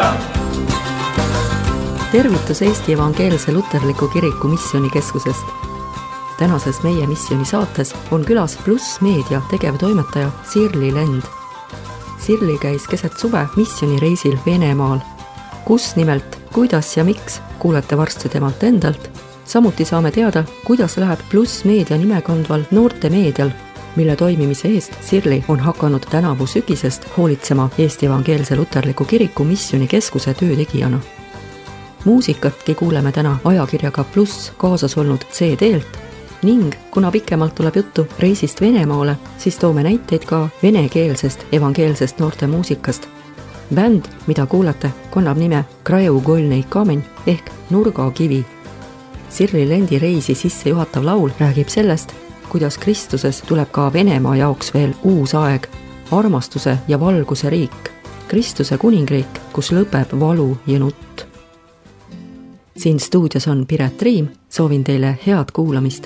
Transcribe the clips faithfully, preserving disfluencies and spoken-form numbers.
Tervitus Eesti Evangeelse Luterliku Kiriku missioonikeskusest. Tänases meie missiooni saates on külas Pluss Meedia tegevtoimetaja Sirli Lend. Sirli käis keset suve missioonireisil Venemaal. Kus nimelt, kuidas ja miks, kuulete varsti temalt endalt. Samuti saame teada, kuidas läheb Pluss Meedia nimekandval noortemeedial, mille toimimise eest Sirli on hakanud tänavu sügisest hoolitsema Eesti Evangeelse Luterliku Kiriku missioonikeskuse töötegijana. Muusikatki kuuleme täna ajakirjaga Pluss kaasas olnud C D-lt ning kuna pikemalt tuleb juttu reisist Venemaale, siis toome näiteid ka venekeelsest evangeelsest noorte muusikast. Bänd, mida kuulate, kannab nime Kraeugolnei Kamen ehk Nurgakivi. Sirli Lendi reisi sisse juhatav laul räägib sellest, kuidas Kristuses tuleb ka Venemaa jaoks veel uus aeg, armastuse ja valguse riik, Kristuse kuningriik, kus lõpeb valu ja nutt. Siin stuudios on Piret Riim, soovin teile head kuulamist.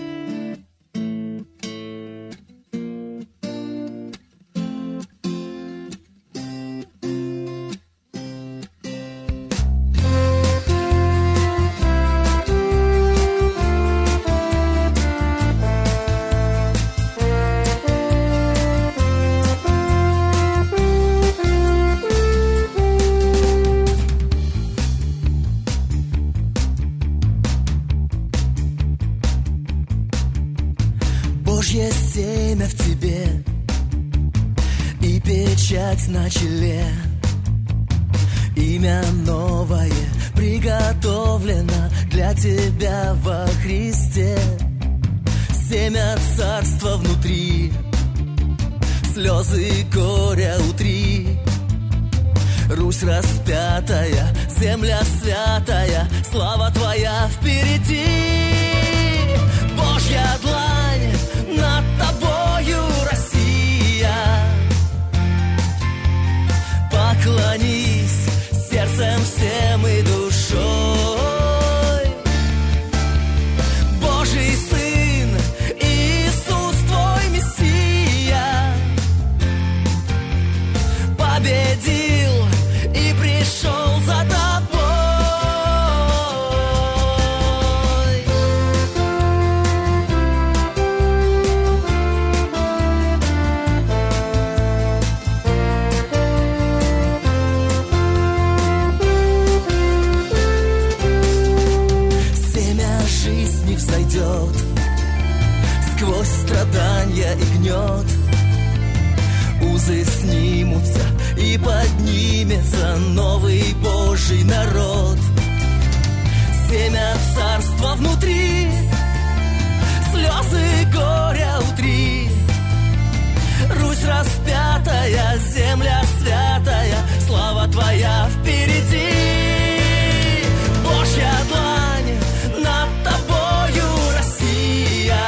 Божье семя в тебе и печать на челе. Имя новое приготовлено для тебя во Христе. Семя царства внутри, слезы горя утри. Русь распятая, земля святая, слава твоя впереди. Божья длань над тобою, Россия. Поклонись сердцем всем и душой. Божий Сын, Иисус твой Мессия, победил и пришел за тобой. Сквозь страдания и гнет узы снимутся, и поднимется новый Божий народ. Семя царства внутри, слезы горя утри. Русь распятая, земля святая, слава твоя впереди. Божья длань над тобою, Россия.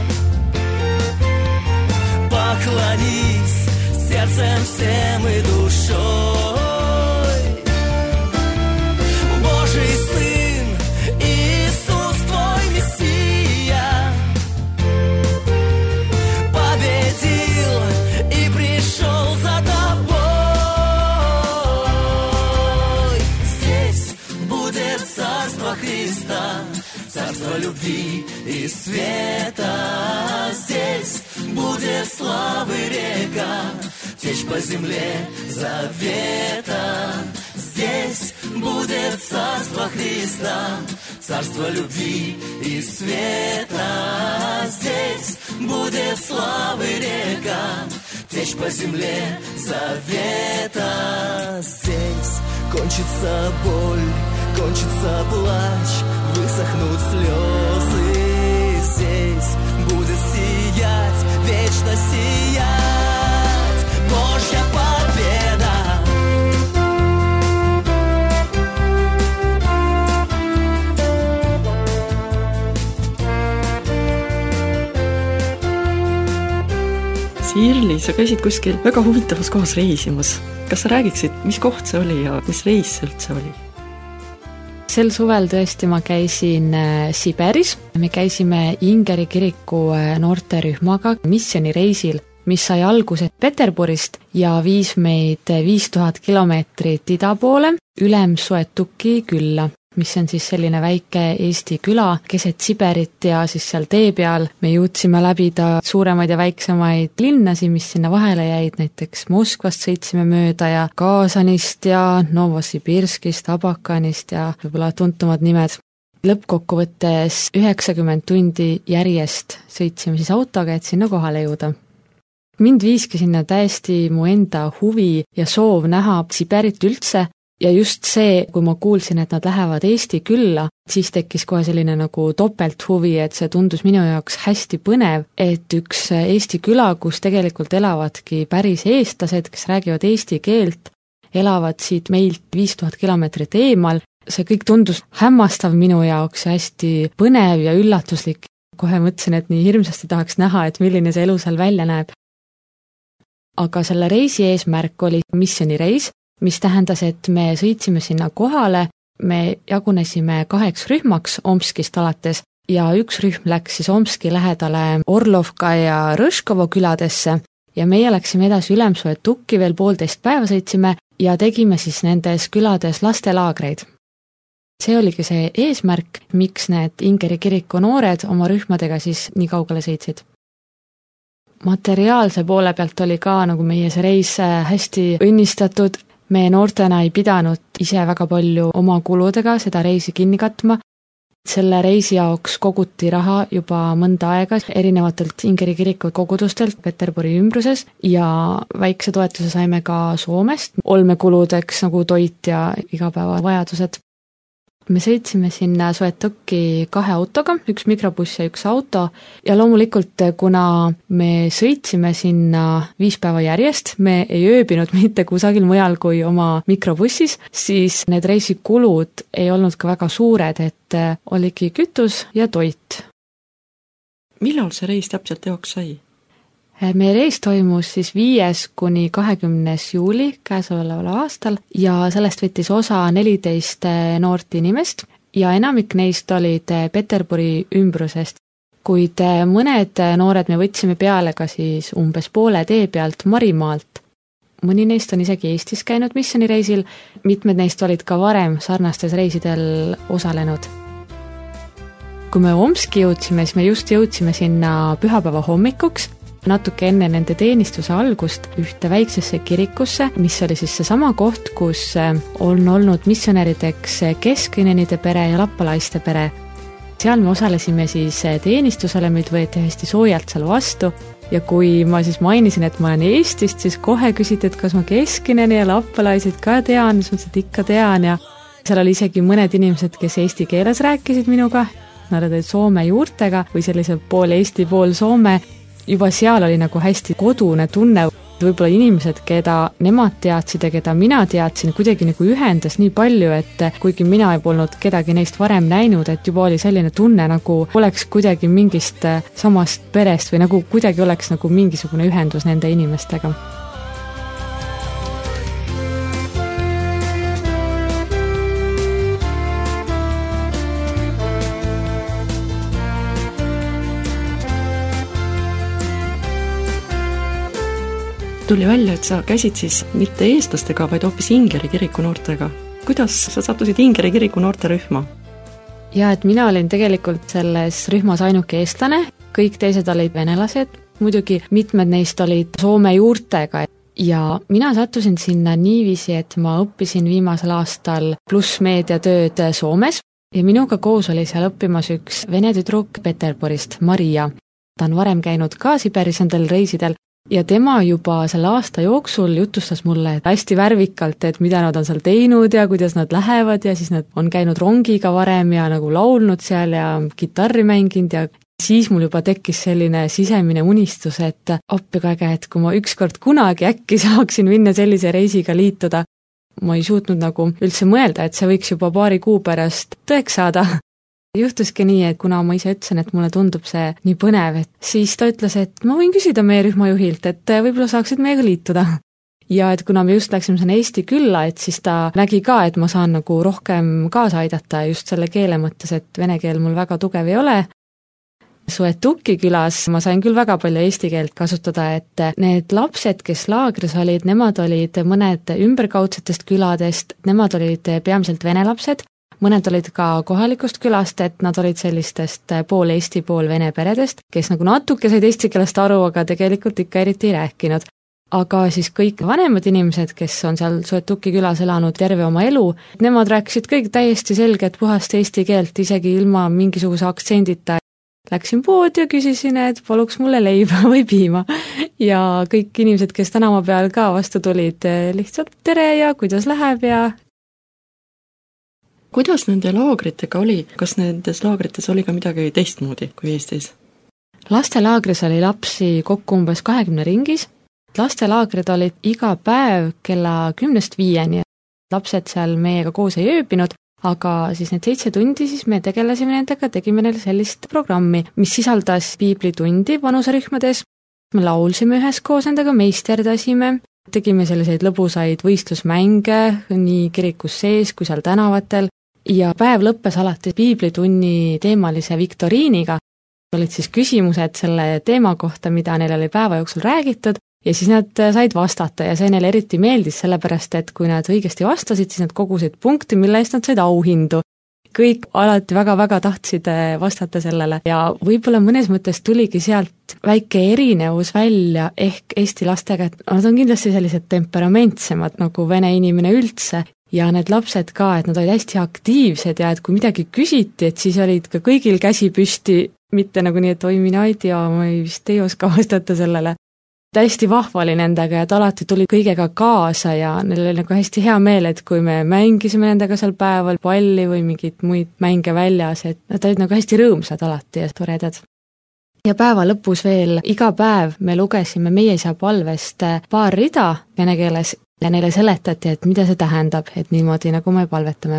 Поклонись сердцем всем и душой. Божий Сын, Иисус твой Мессия, победил и пришел за тобой. Здесь будет царство Христа, царство любви и света. Здесь будет славы река, течь по земле завета. Здесь будет царство Христа, царство любви и света. Здесь будет славы река, течь по земле завета. Здесь кончится боль, кончится плач, высохнут слезы. Здесь будет сиять, вечно сиять Божья победа. Sirli, sa käisid kuskil väga huvitavas kohas reisimas. Kas sa räägiksid, mis koht see oli ja mis reis see üldse oli? Sel suvel tõesti ma käisin Siberis. Me käisime Ingeri kiriku noorterühmaga missioonireisil mis sai alguse Peterburist ja viis meid viis tuhat kilomeetrit ida poole Ülemsoetuki külla, mis on siis selline väike Eesti küla keset Siberit ja siis seal tee peal me jõudsime läbida suuremaid ja väiksemaid linnasi, mis sinna vahele jäid, näiteks Moskvast sõitsime mööda ja Kaasanist ja Novosibirskist, Abakanist ja võib-olla tuntumad nimed. Lõppkokkuvõttes üheksakümmend tundi järjest sõitsime siis autoga, et sinna kohale jõuda. Mind viiski sinna täiesti mu enda huvi ja soov näha Siberit üldse ja just see, kui ma kuulsin, et nad lähevad Eesti külla, siis tekkis kohe selline nagu topelt huvi, et see tundus minu jaoks hästi põnev, et üks Eesti küla, kus tegelikult elavadki päris eestlased, kes räägivad eesti keelt, elavad siit meilt viis tuhat kilomeetrit eemal. See kõik tundus hämmastav minu jaoks ja hästi põnev ja üllatuslik. Kohe mõtlesin, et nii hirmsasti tahaks näha, et milline see elu seal välja näeb. Aga selle reisi eesmärk oli missioonireis, mis tähendas, et me sõitsime sinna kohale, me jagunesime kaheks rühmaks Omskist alates ja üks rühm läks siis Omski lähedale Orlovka ja Rõškovo küladesse ja meie läksime edasi Ülemsoetuki, veel poolteist päeva sõitsime ja tegime siis nendes külades lastelaagreid. See oligi see eesmärk, miks need Ingeri kiriku noored oma rühmadega siis nii kaugele sõitsid. Materiaalse poole pealt oli ka nagu meie see reis hästi õnnistatud. Me noortena ei pidanud ise väga palju oma kuludega seda reisi kinni katma. Selle reisi jaoks koguti raha juba mõnda aega erinevatelt Ingeri kiriku kogudustelt Peterburi ümbruses ja väikse toetuse saime ka Soomest, olmekuludeks nagu toit ja igapäevavajadused. Me sõitsime sinna Soetuki kahe autoga, üks mikrobuss ja üks auto ja loomulikult, kuna me sõitsime sinna viis päeva järjest, me ei ööbinud mitte kusagil mujal kui oma mikrobussis, siis need reisikulud ei olnud ka väga suured, et oligi kütus ja toit. Millal see reis täpselt teoks sai? Meie reis toimus siis viies kuni kahekümnes juuli käesoleval aastal ja sellest võttis osa neliteist noort inimest ja enamik neist olid Peterburi ümbrusest, kuid mõned noored me võtsime peale ka siis umbes poole tee pealt Marimaalt. Mõni neist on isegi Eestis käinud missioonireisil, mitmed neist olid ka varem sarnastes reisidel osalenud. Kui me Omski jõudsime, siis me just jõudsime sinna pühapäeva hommikuks, natuke enne nende teenistuse algust ühte väiksesse kirikusse, mis oli siis seesama koht, kus on olnud missionärideks Keskinenide pere ja Lappalaiste pere. Seal me osalesime siis teenistusele, meid võeti hästi soojalt seal vastu ja kui ma siis mainisin, et ma olen Eestist, siis kohe küsiti, et kas ma Keskineni ja Lappalaisid ka tean, siis mõtlesin, et ikka tean ja seal oli isegi mõned inimesed, kes eesti keeles rääkisid minuga, nad olid Soome juurtega või sellise pool Eesti, pool Soome. Juba seal oli nagu hästi kodune tunne, võib-olla inimesed, keda nemad teadsid ja keda mina teadsin, kuidagi nagu ühendas nii palju, et kuigi mina ei polnud kedagi neist varem näinud, et juba oli selline tunne, nagu oleks kuidagi mingist samast perest või nagu kuidagi oleks nagu mingisugune ühendus nende inimestega. Tuli välja, et sa käisid siis mitte eestlastega, vaid hoopis Ingeri kiriku noortega. Kuidas sa sattusid Ingeri kiriku noorte rühma? Ja, et mina olin tegelikult selles rühmas ainuke eestlane, kõik teised olid venelased, muidugi mitmed neist olid Soome juurtega ja mina sattusin sinna niiviisi, et ma õppisin viimasel aastal plussmeediatööd Soomes ja minuga koos oli seal õppimas üks vene tüdruk Peterburist, Maria. Ta on varem käinud ka Siberis endal reisidel ja tema juba selle aasta jooksul jutustas mulle hästi värvikalt, et mida nad on seal teinud ja kuidas nad lähevad ja siis nad on käinud rongiga varem ja nagu laulnud seal ja kitarri mänginud ja siis mul juba tekkis selline sisemine unistus, et appi äge, et kui ma ükskord kunagi äkki saaksin minna sellise reisiga liituda. Ma ei suutnud nagu üldse mõelda, et see võiks juba paari kuu pärast tõeks saada. Juhtuski nii, et kuna ma ise ütlesin, et mulle tundub see nii põnev, et siis ta ütles, et ma võin küsida meie rühmajuhilt, et võib-olla saaksid meiega liituda. Ja et kuna me just läksime sinna Eesti külla, et siis ta nägi ka, et ma saan nagu rohkem kaasa aidata just selle keele mõttes, et vene keel mul väga tugev ei ole. Suetuki külas ma sain küll väga palju eesti keelt kasutada, et need lapsed, kes laagris olid, nemad olid mõned ümberkaudsetest küladest, nemad olid peamiselt vene lapsed, mõned olid ka kohalikust külast, et nad olid sellistest pool eesti, pool vene peredest, kes nagu natuke said eesti keelest aru, aga tegelikult ikka eriti ei rääkinud. Aga siis kõik vanemad inimesed, kes on seal Suetuki külas elanud terve oma elu, nemad rääkisid kõik täiesti selget puhast eesti keelt, isegi ilma mingisuguse aktsendita. Läksin poodi ja küsisin, et paluks mulle leiba või piima. Ja kõik inimesed, kes tänava peal ka vastu tulid, lihtsalt tere ja kuidas läheb ja... Kuidas nende laagritega oli? Kas nendes laagrites oli ka midagi teistmoodi kui Eestis? Lastelaagris oli lapsi kokku umbes kahekümne ringis. Lastelaagrid olid iga päev kella kümnest viieni. Lapsed seal meiega koos ei ööbinud, aga siis need seitse tundi siis me tegelesime nendega, tegime neile sellist programmi, mis sisaldas piiblitundi vanusarühmades. Me laulsime üheskoos nendega, meisterdasime, tegime selliseid lõbusaid võistlusmänge nii kirikus sees kui seal tänavatel ja päev lõppes alati piiblitunni teemalise viktoriiniga. Olid siis küsimused selle teema kohta, mida neil oli päeva jooksul räägitud ja siis nad said vastata ja see neile eriti meeldis, sellepärast et kui nad õigesti vastasid, siis nad kogusid punkti, mille eest nad said auhindu. Kõik alati väga-väga tahtsid vastata sellele ja võib-olla mõnes mõttes tuligi sealt väike erinevus välja ehk eesti lastega, et nad on kindlasti sellised temperamentsemad nagu vene inimene üldse ja need lapsed ka, et nad olid hästi aktiivsed ja et kui midagi küsiti, et siis olid ka kõigil käsi püsti, mitte nagu nii, et oi, mina ei tea, ma ei vist ei oska vastata sellele. Hästi vahva oli nendega ja ta alati tuli kõigega kaasa ja neil oli nagu hästi hea meel, et kui me mängisime nendega seal päeval palli või mingid muid mänge väljas, et nad olid nagu hästi rõõmsad alati ja toredad. Ja päeva lõpus veel iga päev me lugesime meie isa palvest paar rida vene keeles ja neile seletati, et mida see tähendab, et niimoodi nagu me palvetame.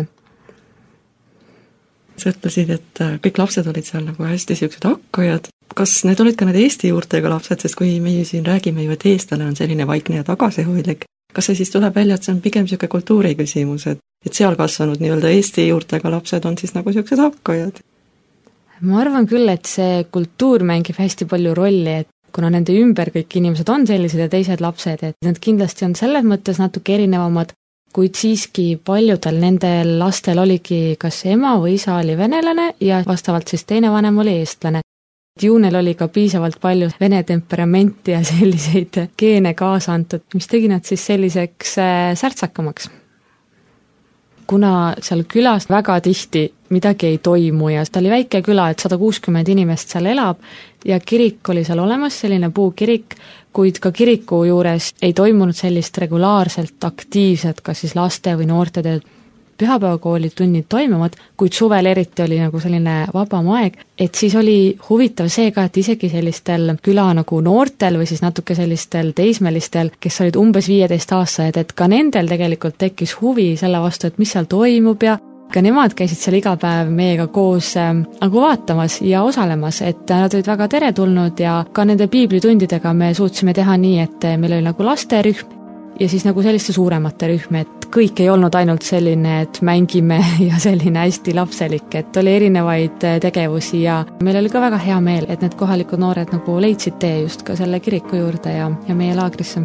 Sa ütlesid, et kõik lapsed olid seal nagu hästi siuksed hakkajad. Kas need olid ka need eesti juurtega lapsed, sest kui meie siin räägime ju, et eestlane on selline vaikne ja tagasihoidlik, kas see siis tuleb välja, et see on pigem siuke kultuuri küsimus, et, et seal kasvanud nii-öelda eesti juurtega lapsed on siis nagu siuksed hakkajad? Ma arvan küll, et see kultuur mängib hästi palju rolli, et kuna nende ümber kõik inimesed on sellised ja teised lapsed, et nad kindlasti on selles mõttes natuke erinevamad, kuid siiski paljudel nendel lastel oligi kas ema või isa oli venelane ja vastavalt siis teine vanem oli eestlane. Ju neil oli ka piisavalt palju vene temperamenti ja selliseid geene kaasa antud, mis tegi nad siis selliseks särtsakamaks. Kuna seal külas väga tihti midagi ei toimu ja ta oli väike küla, et sada kuuskümmend inimest seal elab ja kirik oli seal olemas, selline puukirik, kuid ka kiriku juures ei toimunud sellist regulaarselt aktiivset, kas siis laste või noorte tööd. Pühapäevakooli tunnid toimuvad, kuid suvel eriti oli nagu selline vabam aeg, et siis oli huvitav see ka, et isegi sellistel küla nagu noortel või siis natuke sellistel teismelistel, kes olid umbes viieteist aastased, et ka nendel tegelikult tekkis huvi selle vastu, et mis seal toimub ja ka nemad käisid seal iga päev meiega koos äh, nagu vaatamas ja osalemas, et nad olid väga teretulnud ja ka nende piiblitundidega me suutsime teha nii, et meil oli nagu lasterühm ja siis nagu selliste suuremate rühme, et kõik ei olnud ainult selline, et mängime ja selline hästi lapselik, et oli erinevaid tegevusi ja meil oli ka väga hea meel, et need kohalikud noored nagu leidsid tee just ka selle kiriku juurde ja, ja meie laagrisse.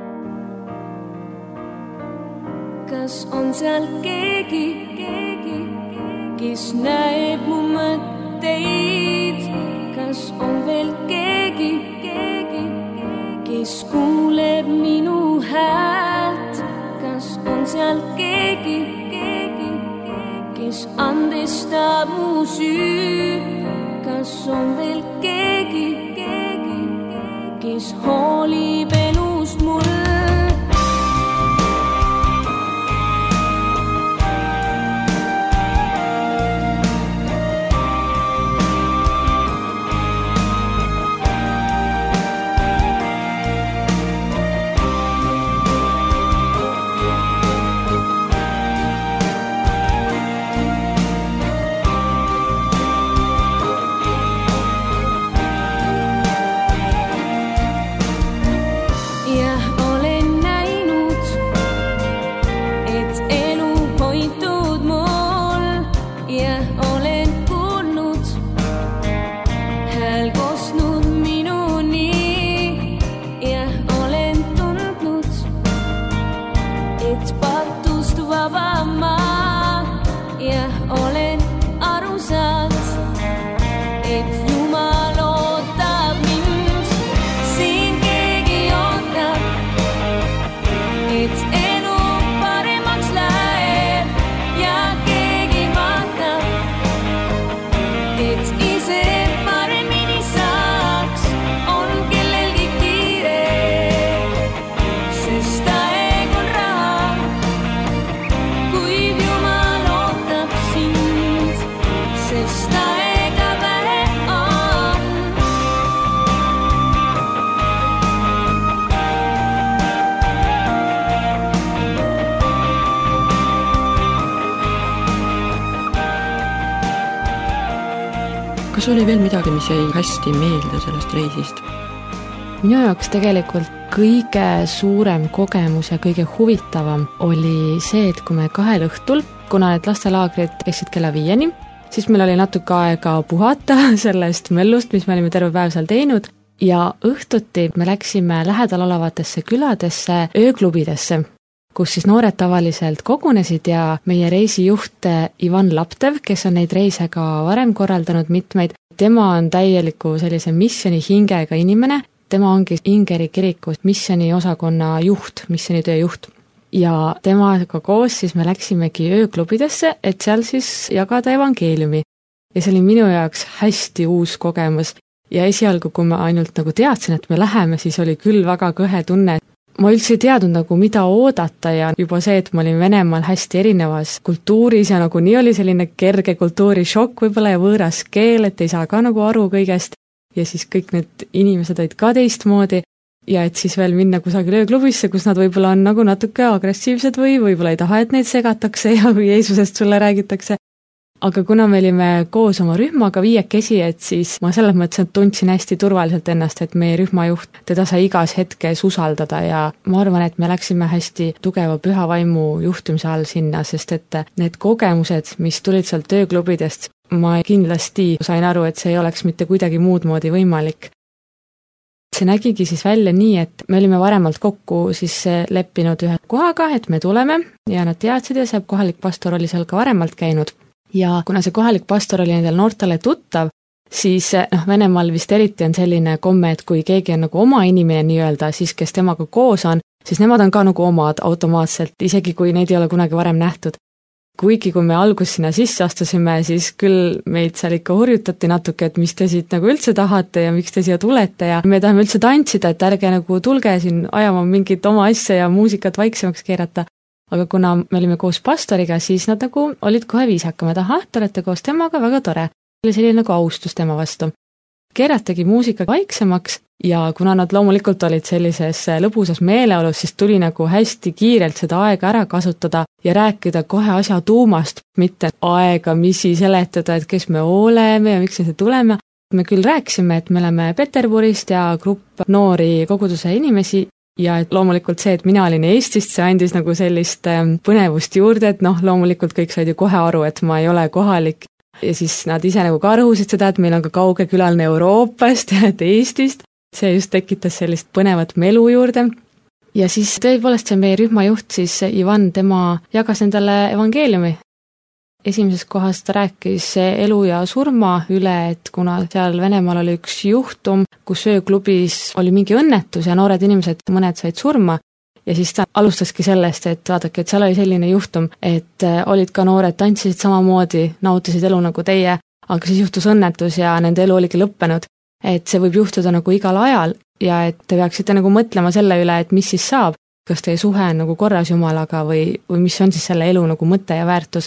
Kas on seal keegi, keegi, kes näeb mu mõtteid? Kas on veel keegi, keegi, kes kuuleb minu häält? Kas on seal keegi, keegi, kes andestab mu süü? Kas on veel keegi, keegi, kes hoolib elust mul? et patust vaba ma ja olen aru saanud, et Jumal ootab mind, siin keegi ootab, et elu paremaks läheb ja keegi vaatab, et ise paremini saaks, on kellelgi kiire, sest aeg on raha, kuid Jumal ootab sind, sest aega vähe on. kas oli veel midagi, mis jäi hästi meelde sellest reisist? Minu jaoks tegelikult kõige suurem kogemus ja kõige huvitavam oli see, et kui me kahel õhtul, kuna need lastelaagrid käisid kella viieni, siis meil oli natuke aega puhata sellest möllust, mis me olime terve päev seal teinud, ja õhtuti me läksime lähedal olevatesse küladesse ööklubidesse, kus siis noored tavaliselt kogunesid ja meie reisijuht Ivan Laptev, kes on neid reise ka varem korraldanud mitmeid, tema on täieliku sellise missioni hingega inimene, tema ongi Ingeri kiriku missioni osakonna juht, missionitöö juht. Ja temaga koos siis me läksimegi ööklubidesse, et seal siis jagada evangeeliumi. Ja see oli minu jaoks hästi uus kogemus. Ja esialgu, kui ma ainult nagu teadsin, et me läheme, siis oli küll väga kõhe tunne. Ma üldse ei teadnud nagu mida oodata ja juba see, et ma olin Venemaal hästi erinevas kultuuris ja nagu nii oli selline kerge kultuurishokk võib-olla ja võõras keel, et ei saa ka nagu aru kõigest. Ja siis kõik need inimesed olid ka teistmoodi ja et siis veel minna kusagil ööklubisse, kus nad võib-olla on nagu natuke agressiivsed või võib-olla ei taha, et neid segatakse ja kui Jeesusest sulle räägitakse. Aga kuna me olime koos oma rühmaga viiekesi, et siis ma selles mõttes, et tundsin hästi turvaliselt ennast, et meie rühmajuht, teda sai igas hetkes usaldada ja ma arvan, et me läksime hästi tugeva püha vaimu juhtimise all sinna, sest et need kogemused, mis tulid sealt ööklubidest, ma kindlasti sain aru, et see ei oleks mitte kuidagi muud moodi võimalik. See nägigi siis välja nii, et me olime varemalt kokku siis leppinud ühe kohaga, et me tuleme ja nad teadsid ja see kohalik pastor oli seal ka varemalt käinud. Ja kuna see kohalik pastor oli nendel noortele tuttav, siis noh, Venemaal vist eriti on selline komme, et kui keegi on nagu oma inimene nii-öelda, siis kes temaga koos on, siis nemad on ka nagu omad automaatselt, isegi kui neid ei ole kunagi varem nähtud. Kuigi kui me algus sinna sisse astusime, siis küll meid seal ikka hurjutati natuke, et mis te siit nagu üldse tahate ja miks te siia tulete ja me tahame üldse tantsida, et ärge nagu tulge siin ajama mingit oma asja ja muusikat vaiksemaks keerata. Aga kuna me olime koos pastoriga, siis nad nagu olid kohe viisakama, et ahah, te olete koos temaga, väga tore. Oli selline nagu austus tema vastu. Keerategi muusika vaiksemaks ja kuna nad loomulikult olid sellises lõbusas meeleolus, siis tuli nagu hästi kiirelt seda aega ära kasutada ja rääkida kohe asja tuumast, mitte aega misi seletada, et kes me oleme ja miks me see tuleme. Me küll rääkisime, et me oleme Peterburist ja grupp noori koguduse inimesi ja et loomulikult see, et mina olin Eestist, see andis nagu sellist põnevust juurde, et noh, loomulikult kõik said ju kohe aru, et ma ei ole kohalik. Ja siis nad ise nagu ka rõhusid seda, et meil on ka kauge külaline Euroopast ja et Eestist. See just tekitas sellist põnevat melu juurde. Ja siis tõepoolest see meie rühmajuht, siis Ivan, tema jagas endale evangeeliumi. Esimeses kohas ta rääkis elu ja surma üle, et kuna seal Venemaal oli üks juhtum, kus ööklubis oli mingi õnnetus ja noored inimesed, mõned said surma, ja siis ta alustaski sellest, et vaadake, et seal oli selline juhtum, et olid ka noored, tantsisid samamoodi, nautisid elu nagu teie, aga siis juhtus õnnetus ja nende elu oligi lõppenud, et see võib juhtuda nagu igal ajal ja et te peaksite nagu mõtlema selle üle, et mis siis saab, kas teie suhe on nagu korras Jumalaga või, või mis on siis selle elu nagu mõte ja väärtus.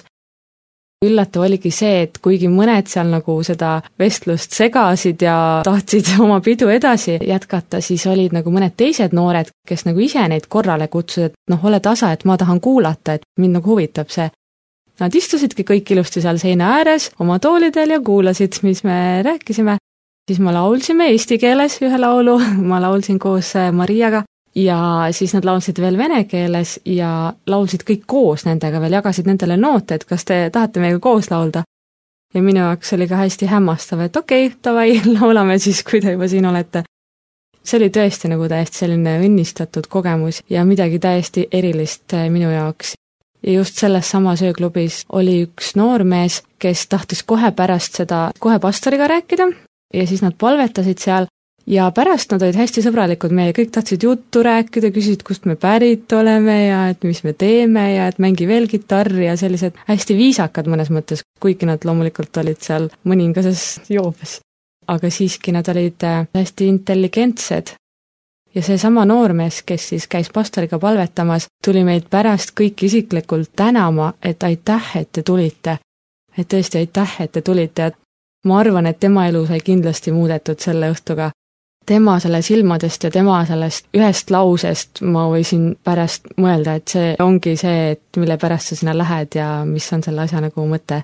Üllatav oligi see, et kuigi mõned seal nagu seda vestlust segasid ja tahtsid oma pidu edasi jätkata, siis olid nagu mõned teised noored, kes nagu ise neid korrale kutsusid, et noh, ole tasa, et ma tahan kuulata, et mind nagu huvitab see. Nad istusidki kõik ilusti seal seina ääres oma toolidel ja kuulasid, mis me rääkisime. Siis ma laulsime eesti keeles ühe laulu, ma laulsin koos Mariaga. Ja siis nad laulsid veel vene keeles ja laulsid kõik koos nendega veel, jagasid nendele noote, et kas te tahate meiega koos laulda. Ja minu jaoks oli ka hästi hämmastav, et okei, okay, tavai, laulame siis, kui te juba siin olete. see oli tõesti nagu täiesti selline õnnistatud kogemus ja midagi täiesti erilist minu jaoks. Ja just selles samas ööklubis oli üks noormees, kes tahtis kohe pärast seda kohe pastoriga rääkida ja siis nad palvetasid seal ja pärast nad olid hästi sõbralikud, meie kõik tahtsid juttu rääkida, küsisid, kust me pärit oleme ja et mis me teeme ja et mängi veel kitarri ja sellised hästi viisakad mõnes mõttes, kuigi nad loomulikult olid seal mõningases joobes. Aga siiski nad olid hästi intelligentsed. Ja see sama noormees, kes siis käis pastoriga palvetamas, tuli meid pärast kõik isiklikult tänama, et aitäh, et te tulite. Et tõesti aitäh, et te tulite. Ma arvan, et tema elu sai kindlasti muudetud selle õhtuga. Tema selle silmadest ja tema sellest ühest lausest ma võisin pärast mõelda, et see ongi see, et mille pärast sa sinna lähed ja mis on selle asja nagu mõte.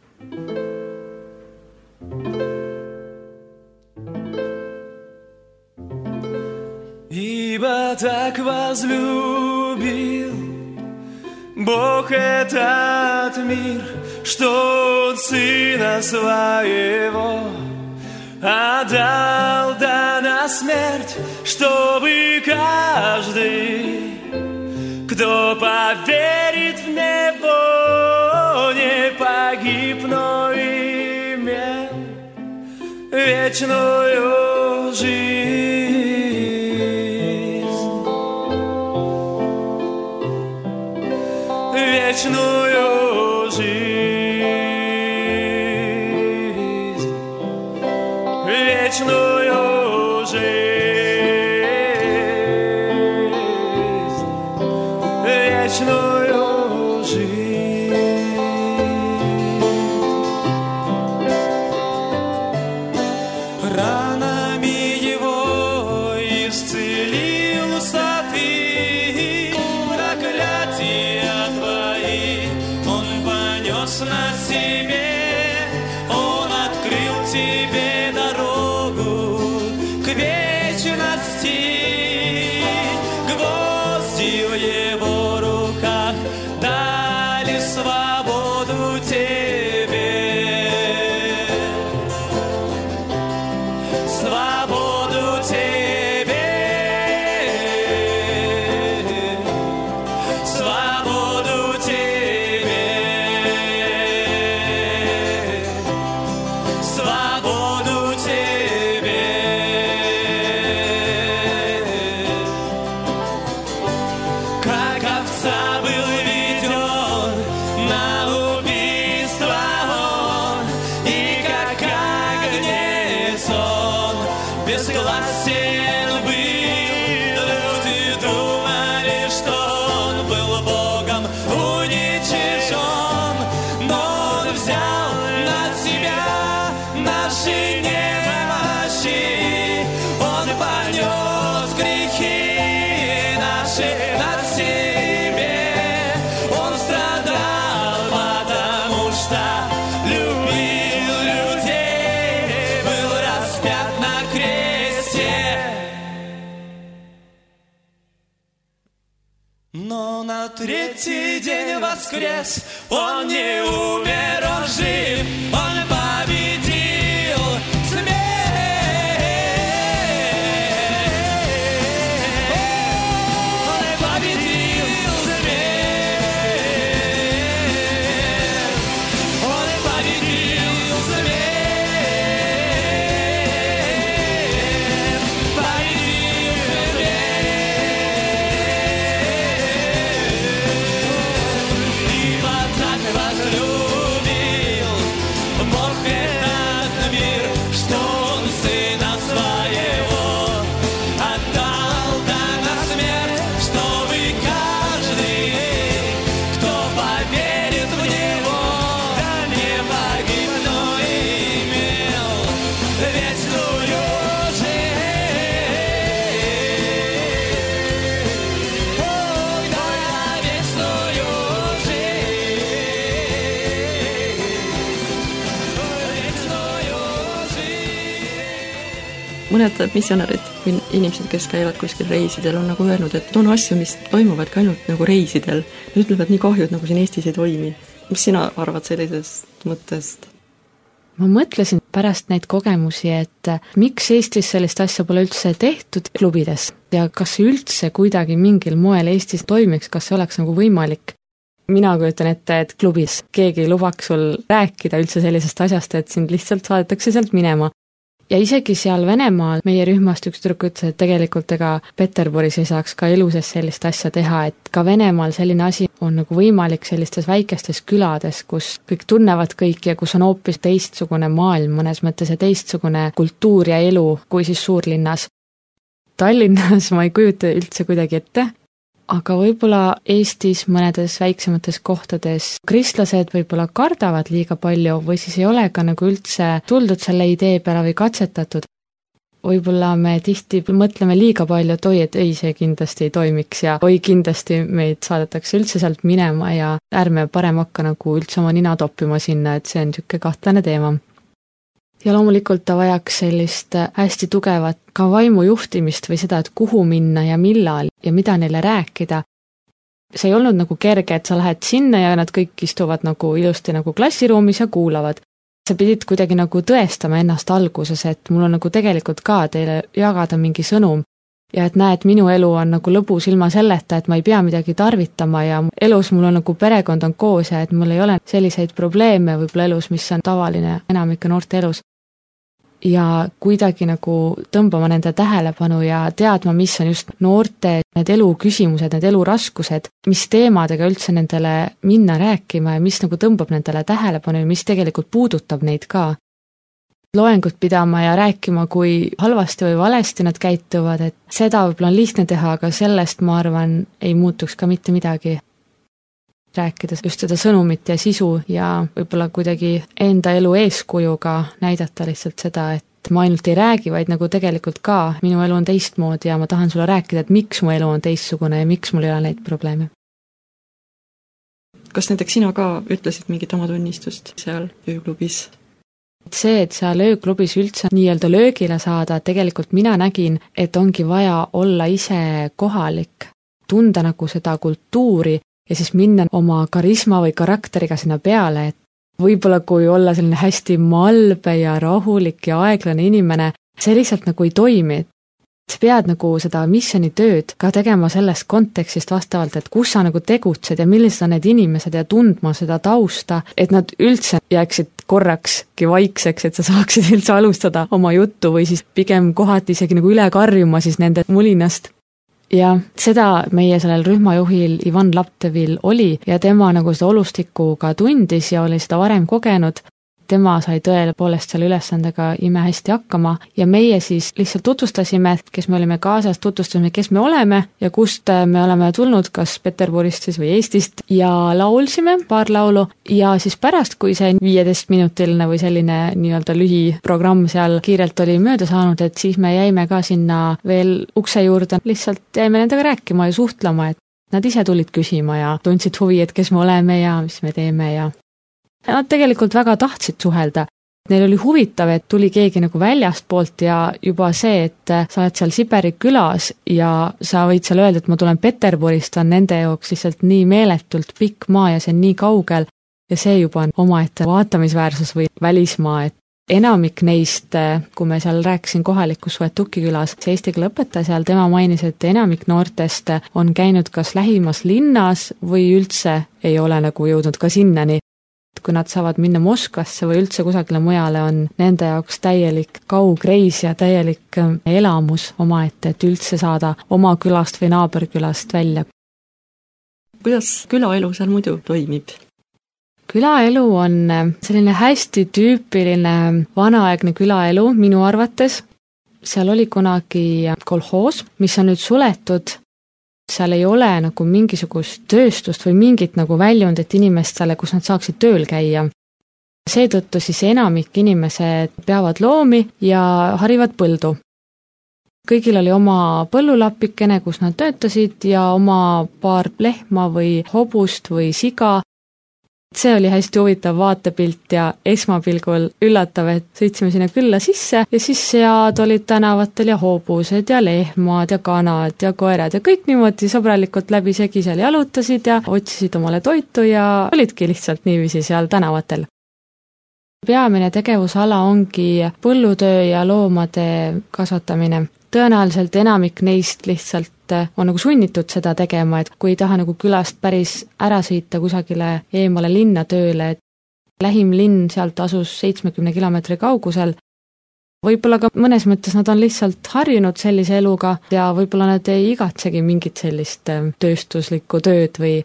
Ибо так возлюбил Бог этот мир, что Он Сына Своего отдал да на смерть, чтобы каждый, кто поверит в Него, не погиб, но имел вечную жизнь. Вечную жизнь. Вечную жизнь. Вечную жизнь. Ранами Его исцелился ты, проклятия твои Он понес на себе, Он открыл тебе дорогу к вечности. Гвозди в Его руках дали свободу тебе. Свободу тебе. Свободу тебе. Свободу тебе. Как овца был веден на убийство он, и как агнец он безгласен был. Люди думали, что он был Богом уничижен, но он взял на себя наши немощи. Он понес грехи наши на себе. Он страдал, потому что любил людей, был распят на кресте. Но на третий день воскрес, он не умер, он жив, он победил смерть. Он победил смерть. Он победил смерть. Победил смерть. Ибо так возлюбил Бог этот мир, что Он Сына Своего отдал да на смерть, чтобы каждый, кто поверит в Него, да не погиб, но имел вечную жизнь. Ой, да, вечную жизнь. Mõned missionärid või inimesed, kes käivad kuskil reisidel, on nagu öelnud, et on asju, mis toimuvad ka ainult nagu reisidel. Nad ütlevad nii kahjud, nagu siin Eestis ei toimi. Mis sina arvad sellisest mõttest? Ma mõtlesin pärast neid kogemusi, et miks Eestis sellist asja pole üldse tehtud klubides ja kas üldse kuidagi mingil moel Eestis toimiks, kas see oleks nagu võimalik. Mina kujutan ette, et klubis keegi lubaks sul rääkida üldse sellisest asjast, et sind lihtsalt saadetakse sealt minema. Ja isegi seal Venemaal meie rühmast üks tüdruk ütles, et tegelikult ega Peterburis ei saaks ka elu sees sellist asja teha, et ka Venemaal selline asi on nagu võimalik sellistes väikestes külades, kus kõik tunnevad kõik ja kus on hoopis teistsugune maailm mõnes mõttes ja teistsugune kultuur ja elu kui siis suurlinnas. Tallinnas ma ei kujuta üldse kuidagi ette, aga võib-olla Eestis mõnedes väiksemates kohtades kristlased võib-olla kardavad liiga palju või siis ei ole ka nagu üldse tuldud selle idee peale või katsetatud. Võib-olla me tihti mõtleme liiga palju, et oi, et ei, see kindlasti ei toimiks ja oi, kindlasti meid saadetakse üldse sealt minema ja ärme parem hakka nagu üldse oma nina toppima sinna, et see on niisugune kahtlane teema. Ja loomulikult ta vajaks sellist hästi tugevat ka vaimujuhtimist või seda, et kuhu minna ja millal ja mida neile rääkida. See ei olnud nagu kerge, et sa lähed sinna ja nad kõik istuvad nagu ilusti nagu klassiruumis ja kuulavad. Sa pidid kuidagi nagu tõestama ennast alguses, et mul on nagu tegelikult ka teile jagada mingi sõnum ja et näed, minu elu on nagu lõbus ilma selleta, et ma ei pea midagi tarvitama ja elus mul on nagu perekond on koos ja et mul ei ole selliseid probleeme võib-olla elus, mis on tavaline enamike noorte elus. Ja kuidagi nagu tõmbama nende tähelepanu ja teadma, mis on just noorte need elu küsimused, need elu raskused, mis teemadega üldse nendele minna rääkima ja mis nagu tõmbab nendele tähelepanu ja mis tegelikult puudutab neid ka. Loengut pidama ja rääkima, kui halvasti või valesti nad käituvad, et seda võib-olla on lihtne teha, aga sellest, ma arvan, ei muutuks ka mitte midagi. Rääkides just seda sõnumit ja sisu ja võib-olla kuidagi enda elu eeskujuga näidata lihtsalt seda, et ma ainult ei räägi, vaid nagu tegelikult ka minu elu on teistmoodi ja ma tahan sulle rääkida, et miks mu elu on teistsugune ja miks mul ei ole neid probleeme. Kas näiteks sina ka ütlesid mingit oma tunnistust seal ööklubis? See, et seal ööklubis üldse nii-öelda löögile saada, tegelikult mina nägin, et ongi vaja olla ise kohalik, tunda nagu seda kultuuri, ja siis minna oma karisma või karakteriga sinna peale, et võib-olla kui olla selline hästi malbe ja rahulik ja aeglane inimene, see lihtsalt nagu ei toimi. Sa pead nagu seda missionitööd ka tegema sellest kontekstist vastavalt, et kus sa nagu tegutsed ja millised on need inimesed ja tundma seda tausta, et nad üldse jääksid korrakski vaikseks, et sa saaksid üldse alustada oma juttu või siis pigem kohati isegi nagu üle karjuma siis nende mulinast. Ja seda meie sellel rühmajuhil Ivan Laptevil oli ja tema nagu seda olustikku ka tundis ja oli seda varem kogenud. Tema sai tõepoolest selle ülesandega ime hästi hakkama ja meie siis lihtsalt tutvustasime, kes me olime kaasas, tutvustasime, kes me oleme ja kust me oleme tulnud, kas Peterburist siis või Eestist ja laulsime paar laulu ja siis pärast, kui see viieteistminutiline või selline nii-öelda lühiprogramm seal kiirelt oli mööda saanud, et siis me jäime ka sinna veel ukse juurde, lihtsalt jäime nendega rääkima ja suhtlema, et nad ise tulid küsima ja tundsid huvi, et kes me oleme ja mis me teeme ja nad tegelikult väga tahtsid suhelda. Neil oli huvitav, et tuli keegi nagu väljastpoolt ja juba see, et sa oled seal Siberi külas ja sa võid seal öelda, et ma tulen Peterburist, on nende jaoks lihtsalt nii meeletult pikk maa ja see on nii kaugel ja see juba on omaette vaatamisväärsus või välismaa, et enamik neist, kui me seal rääkisin kohalikus Suetuki külas, see eesti keele õpetaja seal, tema mainis, et enamik noortest on käinud kas lähimas linnas või üldse ei ole nagu jõudnud ka sinnani. Kui nad saavad minna Moskvasse või üldse kusagile mujale, on nende jaoks täielik kaugreis ja täielik elamus omaette, et üldse saada oma külast või naaberkülast välja. Kuidas külaelu seal muidu toimib? Külaelu on selline hästi tüüpiline vanaaegne külaelu minu arvates. Seal oli kunagi kolhoos, mis on nüüd suletud. Seal ei ole nagu mingisugust tööstust või mingit nagu väljundit inimestele, kus nad saaksid tööl käia. Seetõttu siis enamik inimesed peavad loomi ja harivad põldu. Kõigil oli oma põllulapikene, kus nad töötasid ja oma paar lehma või hobust või siga. See oli hästi huvitav vaatepilt ja esmapilgul üllatav, et sõitsime sinna külla sisse ja siis sead olid tänavatel ja hobused ja lehmad ja kanad ja koerad ja kõik niimoodi sõbralikult läbi segi seal jalutasid ja otsisid omale toitu ja olidki lihtsalt niiviisi seal tänavatel. peamine tegevusala ongi põllutöö ja loomade kasvatamine. Tõenäoliselt enamik neist lihtsalt on nagu sunnitud seda tegema, et kui ei taha nagu külast päris ära sõita kusagile eemale linna tööle, et lähim linn sealt asus seitsmekümne kilomeetri kaugusel. Võib-olla ka mõnes mõttes nad on lihtsalt harjunud sellise eluga ja võib-olla nad ei igatsegi mingit sellist tööstuslikku tööd või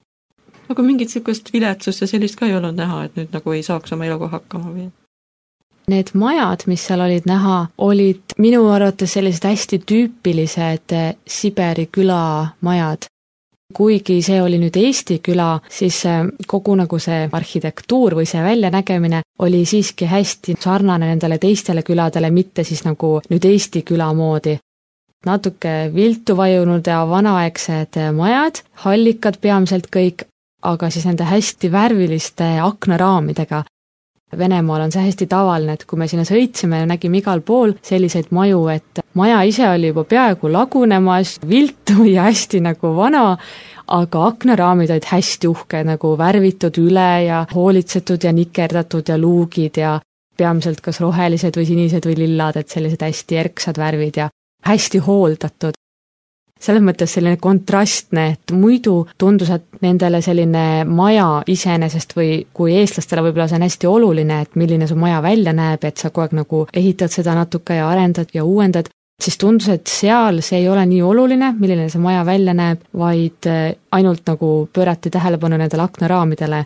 aga mingit sellist viletsust ja sellist ka ei olnud näha, et nüüd nagu ei saaks oma eluga hakkama või? Need majad, mis seal olid näha, olid minu arvates sellised hästi tüüpilised Siberi küla majad. Kuigi see oli nüüd Eesti küla, siis kogu nagu see arhitektuur või see väljanägemine oli siiski hästi sarnane nendele teistele küladele, mitte siis nagu nüüd Eesti küla moodi. Natuke viltu vajunud ja vanaaegsed majad, hallikad peamiselt kõik, aga siis nende hästi värviliste aknaraamidega. Venemaal on see hästi tavaline, et kui me sinna sõitsime ja nägime igal pool selliseid maju, et maja ise oli juba peaaegu lagunemas, viltu ja hästi nagu vana, aga aknaraamid olid hästi uhke, nagu värvitud üle ja hoolitsetud ja nikerdatud ja luugid ja peamiselt kas rohelised või sinised või lillad, et sellised hästi erksad värvid ja hästi hooldatud. Selles mõttes selline kontrastne, et muidu tundus, et nendele selline maja iseenesest või kui eestlastele võib-olla see on hästi oluline, et milline su maja välja näeb, et sa kogu aeg nagu ehitad seda natuke ja arendad ja uuendad, siis tundus, et seal see ei ole nii oluline, milline see maja välja näeb, vaid ainult nagu pöörati tähelepanu nendele aknaraamidele.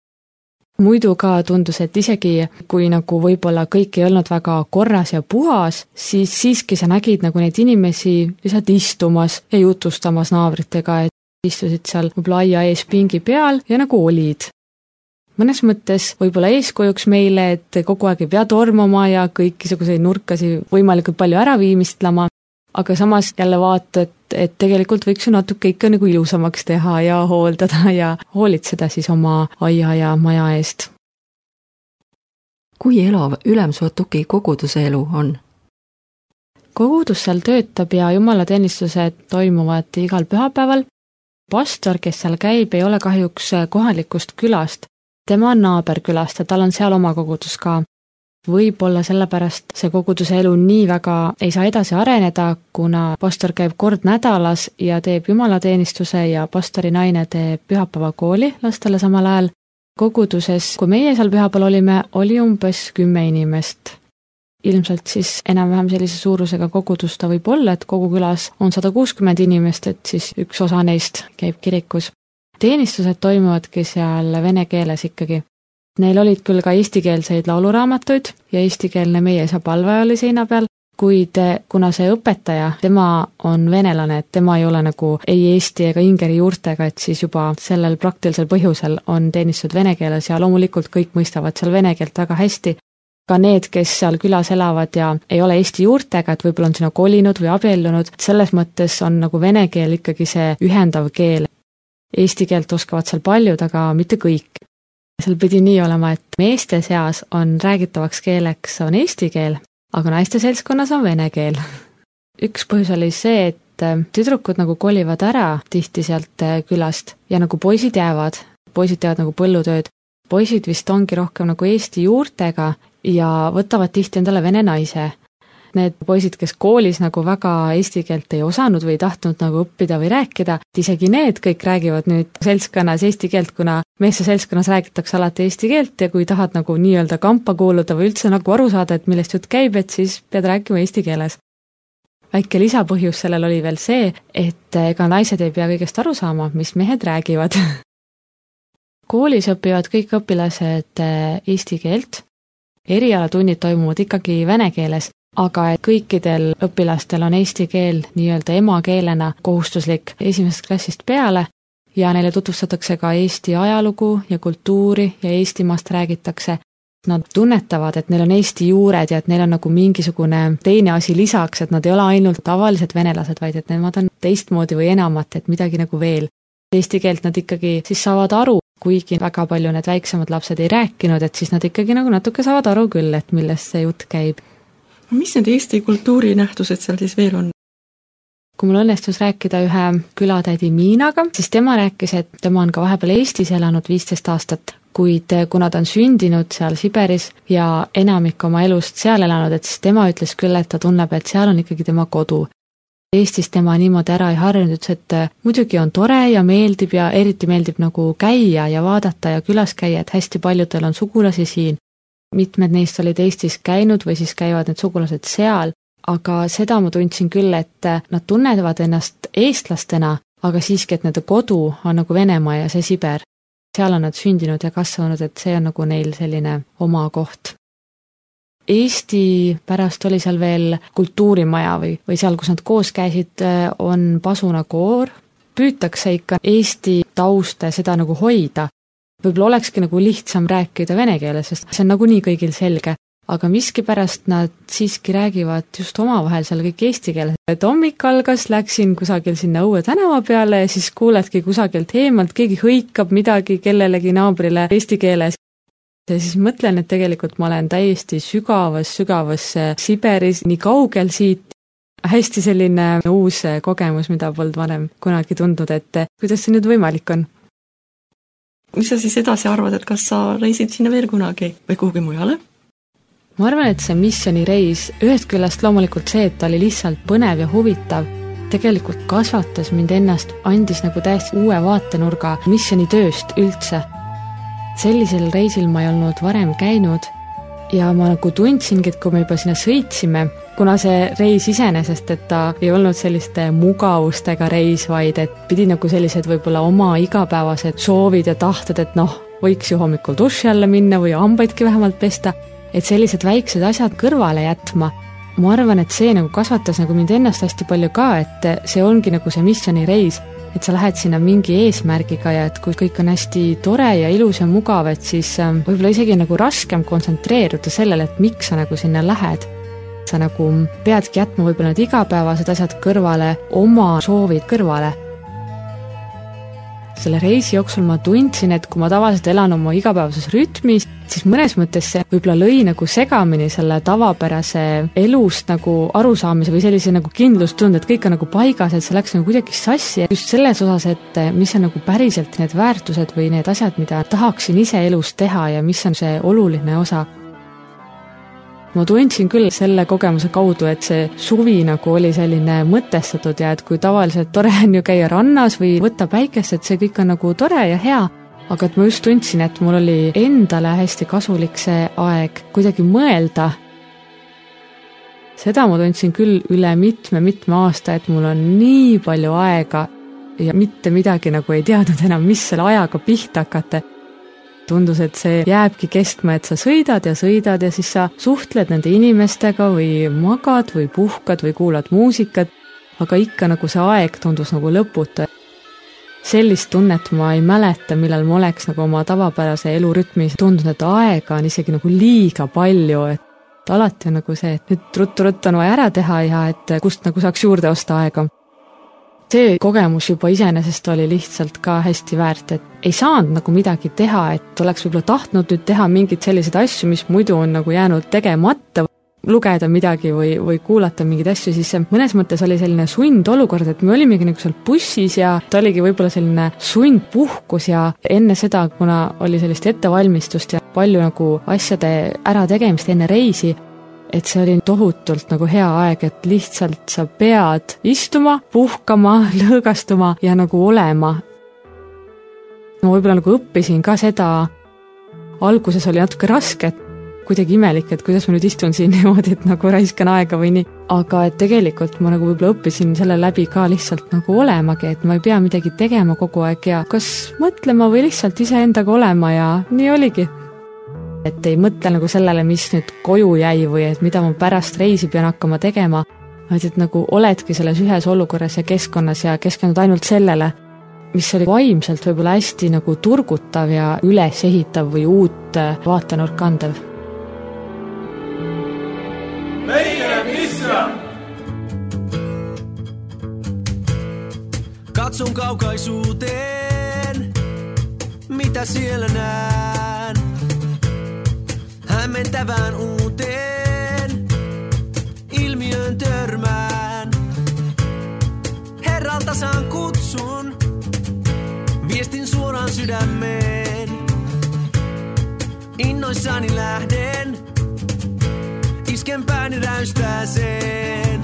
Muidu ka tundus, et isegi kui nagu võib-olla kõik ei olnud väga korras ja puhas, siis siiski sa nägid nagu neid inimesi lihtsalt istumas ja jutustamas naabritega, et istusid seal võib-olla aia ees pingi peal ja nagu olid. Mõnes mõttes võib-olla eeskujuks meile, et kogu aeg ei pea tormama ja kõikisuguseid nurkasi võimalikult palju ära viimistlema, aga samas jälle vaatad, et tegelikult võiks ju natuke ikka nagu ilusamaks teha ja hooldada ja hoolitseda siis oma aia ja maja eest. Kui elav Ülemsuotuki koguduse elu on? Kogudus seal töötab ja jumalateenistused toimuvad igal pühapäeval. Pastor, kes seal käib, ei ole kahjuks kohalikust külast. Tema on naaberkülast ja tal on seal oma kogudus ka. Võib-olla sellepärast see koguduse elu nii väga ei saa edasi areneda, kuna pastor käib kord nädalas ja teeb jumalateenistuse ja pastori naine teeb pühapäevakooli lastele samal ajal. Koguduses, kui meie seal pühapäeval olime, oli umbes kümme inimest. Ilmselt siis enam-vähem sellise suurusega kogudus ta võib olla, et kogu külas on sada kuuskümmend inimest, et siis üks osa neist käib kirikus. Teenistused toimuvadki seal vene keeles ikkagi. Neil olid küll ka eestikeelseid lauluraamatuid ja eestikeelne meie isa palve oli seina peal, kuid kuna see õpetaja, tema on venelane, et tema ei ole nagu ei eesti ega ingeri juurtega, et siis juba sellel praktilisel põhjusel on teenistused vene keeles ja loomulikult kõik mõistavad seal vene keelt väga hästi. Ka need, kes seal külas elavad ja ei ole eesti juurtega, et võib-olla on sinna kolinud või abiellunud, selles mõttes on nagu vene keel ikkagi see ühendav keel. Eesti keelt oskavad seal paljud, aga mitte kõik. Seal pidi nii olema, et meeste seas on räägitavaks keeleks on eesti keel, aga naiste seltskonnas on vene keel. Üks põhjus oli see, et tüdrukud nagu kolivad ära tihti sealt külast ja nagu poisid jäävad, poisid teevad nagu põllutööd. Poisid vist ongi rohkem nagu eesti juurtega ja võtavad tihti endale vene naise. Need poisid, kes koolis nagu väga eesti keelt ei osanud või ei tahtnud nagu õppida või rääkida, isegi need kõik räägivad nüüd seltskonnas eesti keelt, kuna meeste seltskonnas räägitakse alati eesti keelt ja kui tahad nagu nii-öelda kampa kuuluda või üldse nagu aru saada, et millest jutt käib, et siis pead rääkima eesti keeles. Väike lisapõhjus sellel oli veel see, et ega naised ei pea kõigest aru saama, mis mehed räägivad. Koolis õpivad kõik õpilased eesti keelt, erialatunnid toimuvad ikkagi vene keeles, aga kõikidel õpilastel on eesti keel nii-öelda emakeelena kohustuslik esimesest klassist peale ja neile tutvustatakse ka Eesti ajalugu ja kultuuri ja Eestimaast räägitakse. Nad tunnetavad, et neil on Eesti juured ja et neil on nagu mingisugune teine asi lisaks, et nad ei ole ainult tavalised venelased, vaid et nemad on teistmoodi või enamat, et midagi nagu veel. Eesti keelt nad ikkagi siis saavad aru, kuigi väga palju need väiksemad lapsed ei rääkinud, et siis nad ikkagi nagu natuke saavad aru küll, et millest see jutt käib. Mis need Eesti kultuurinähtused seal siis veel on? kui mul õnnestus rääkida ühe külatädi Miinaga, siis tema rääkis, et tema on ka vahepeal Eestis elanud viisteist aastat, kuid kuna ta on sündinud seal Siberis ja enamik oma elust seal elanud, et siis tema ütles küll, et ta tunneb, et seal on ikkagi tema kodu. Eestis tema niimoodi ära ei harjunud, ütles, et muidugi on tore ja meeldib ja eriti meeldib nagu käia ja vaadata ja külas käia, et hästi paljudel on sugulasi siin. Mitmed neist olid Eestis käinud või siis käivad need sugulased seal, aga seda ma tundsin küll, et nad tunnevad ennast eestlastena, aga siiski, et nende kodu on nagu Venemaa ja see Siber. Seal on nad sündinud ja kasvanud, et see on nagu neil selline oma koht. Eesti pärast oli seal veel kultuurimaja või, või seal, kus nad koos käisid, on Pasuna koor. Püütakse ikka Eesti tauste seda nagu hoida. Võib-olla olekski nagu lihtsam rääkida vene keeles, sest see on nagu nii kõigil selge. Aga miskipärast nad siiski räägivad just omavahel seal kõik eesti keeles. Et hommik algas, läksin kusagil sinna Õue tänava peale ja siis kuuledki kusagilt eemalt, keegi hõikab midagi kellelegi naabrile eesti keeles. Ja siis mõtlen, et tegelikult ma olen täiesti sügavas, sügavas Siberis, nii kaugel siit. Hästi selline uus kogemus, mida polnud varem kunagi tundnud, et kuidas see nüüd võimalik on. Mis sa siis edasi arvad, et kas sa reisid sinna veel kunagi või kuhugi mujale? Ma arvan, et see missionireis, ühest küljest loomulikult see, et ta oli lihtsalt põnev ja huvitav, tegelikult kasvatas mind ennast, andis nagu täiesti uue vaatenurga missionitööst üldse. Sellisel reisil ma ei olnud varem käinud ja ma nagu tundsingi, et kui me juba sinna sõitsime, kuna see reis iseenesest, et ta ei olnud selliste mugavustega reis, vaid et pidi nagu sellised võib-olla oma igapäevased soovid ja tahted, et noh, võiks ju hommikul duši alla minna või hambaidki vähemalt pesta, et sellised väiksed asjad kõrvale jätma. Ma arvan, et see nagu kasvatas nagu mind ennast hästi palju ka, et see ongi nagu see missionireis, et sa lähed sinna mingi eesmärgiga ja et kui kõik on hästi tore ja ilus ja mugav, et siis võib-olla isegi nagu raskem kontsentreeruda sellele, et miks sa nagu sinna lähed. Sa nagu peadki jätma võib-olla need igapäevased asjad kõrvale, oma soovid kõrvale. Selle reisi jooksul ma tundsin, et kui ma tavaliselt elan oma igapäevases rütmis, siis mõnes mõttes see võib-olla lõi nagu segamini selle tavapärase elust nagu arusaamise või sellise nagu kindlustunde, et kõik on nagu paigas, et see läks nagu kuidagi sassi. Just selles osas, et mis on nagu päriselt need väärtused või need asjad, mida tahaksin ise elus teha ja mis on see oluline osa. Ma tundsin küll selle kogemuse kaudu, et see suvi nagu oli selline mõtestatud ja et kui tavaliselt tore on ju käia rannas või võtta päikest, et see kõik on nagu tore ja hea, aga et ma just tundsin, et mul oli endale hästi kasulik see aeg kuidagi mõelda. Seda ma tundsin küll üle mitme-mitme aasta, et mul on nii palju aega ja mitte midagi nagu ei teadnud enam, mis selle ajaga pihta hakata. Tundus, et see jääbki kestma, et sa sõidad ja sõidad ja siis sa suhtled nende inimestega või magad või puhkad või kuulad muusikat, aga ikka nagu see aeg tundus nagu lõputa. Sellist tunnet ma ei mäleta, millal ma oleks nagu oma tavapärase elurütmis tundnud, et aega on isegi nagu liiga palju, et alati on nagu see, et nüüd ruttu-ruttu on vaja ära teha ja et kust nagu saaks juurde osta aega. See kogemus juba iseenesest oli lihtsalt ka hästi väärt, et ei saanud nagu midagi teha, et oleks võib-olla tahtnud nüüd teha mingid sellised asju, mis muidu on nagu jäänud tegemata, lugeda midagi või, või kuulata mingeid asju, siis mõnes mõttes oli selline sund olukord, et me olimegi nagu seal bussis ja ta oligi võib-olla selline sund puhkus ja enne seda, kuna oli sellist ettevalmistust ja palju nagu asjade ära tegemist enne reisi, et see oli tohutult nagu hea aeg, et lihtsalt sa pead istuma, puhkama, lõõgastuma ja nagu olema. Ma võib-olla nagu õppisin ka seda, alguses oli natuke raske, et kuidagi imelik, et kuidas ma nüüd istun siin niimoodi, et nagu raiskan aega või nii. Aga et tegelikult ma nagu võib-olla õppisin selle läbi ka lihtsalt nagu olemagi, et ma ei pea midagi tegema kogu aeg ja kas mõtlema või lihtsalt iseendaga olema ja nii oligi. Et ei mõtle nagu sellele, mis nüüd koju jäi või et mida ma pärast reisi pean hakkama tegema, vaid et nagu oledki selles ühes olukorras ja keskkonnas ja keskennud ainult sellele, mis oli vaimselt võib-olla hästi nagu turgutav ja üles ehitav või uut vaatenurka andev. Meie mission! Katson kaukaisuuteen, mitä siellä näen. Hämmentävään uuteen ilmiön törmään. sydämeen. Innoissani lähden, isken pääni räystääseen.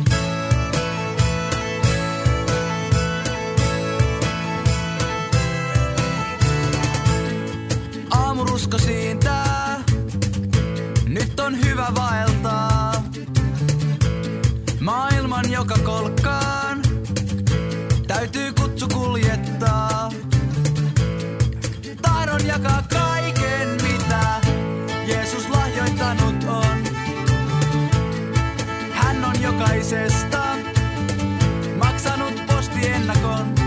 Aamurusko siintää, nyt on hyvä vaeltaa. Maailman joka kolkkaan täytyy kutsu kuljettaa. Tahdon jakaa kaiken, mitä Jeesus lahjoittanut on. Hän on jokaisesta maksanut postiennakon.